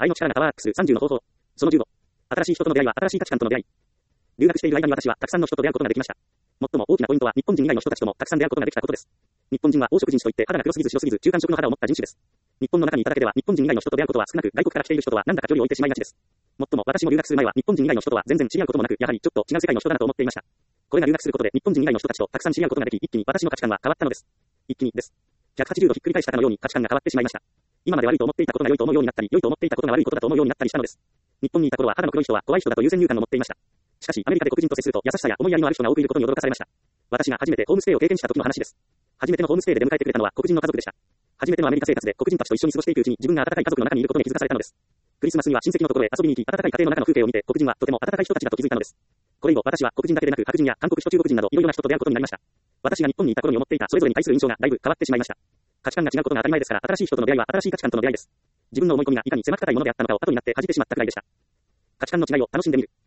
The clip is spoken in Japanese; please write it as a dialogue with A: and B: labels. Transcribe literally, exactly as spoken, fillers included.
A: 愛の力がパワーアップするさんじゅうの方法。そのじゅうご。新しい人との出会いは新しい価値観との出会い。留学している間に私はたくさんの人と出会うことができました。最も大きなポイントは日本人以外の人たちともたくさん出会うことができたことです。日本人は黄色人種といって肌が黒すぎず白すぎず中間色の肌を持った人種です。日本の中にいただけでは日本人以外の人と出会うことは少なく、外国から来ている人とはなんだか距離を置いてしまいがちです。もっとも私も留学する前は日本人以外の人とは全然知り合うこともなく、やはりちょっと違う世界の人だなと思っていました。これが留学することで日本人以外の人たちとたくさん知り合うことができ、一気に私の価値観は変わったのです。一気にです。ひゃくはちじゅうどひっくり返したかのように価値観が変わってしまいました。今まで悪いと思っていたことが良いと思うようになったり、良いと思っていたことが悪いことだと思うようになったりしたのです。日本にいた頃は肌の黒い人は怖い人だという先入観を持っていました。しかしアメリカで黒人と接すると優しさや思いやりのある人が多くいることに驚かされました。私が初めてホームステイを経験した時の話です。初めてのホームステイで出迎えてくれたのは黒人の家族でした。初めてのアメリカ生活で黒人たちと一緒に過ごしていくうちに自分が温かい家族の中にいることに気づかされたのです。クリスマスには親戚のところへ遊びに行き、温かい家庭の中の風景を見て黒人はとても温かい人たちだと気づいたのです。これ以後私は黒人だけでなく白人や韓国人と中国人などいろいろな人と出会うことになりました。私が日本にいた頃に思っていたそれぞれに対する印象がだいぶ変わってしまいました。価値観が違うことが当たり前ですから、新しい人との出会いは新しい価値観との出会いです。自分の思い込みがいかに狭く固いものであったのかを後になって恥じてしまったくらいでした。価値観の違いを楽しんでみる。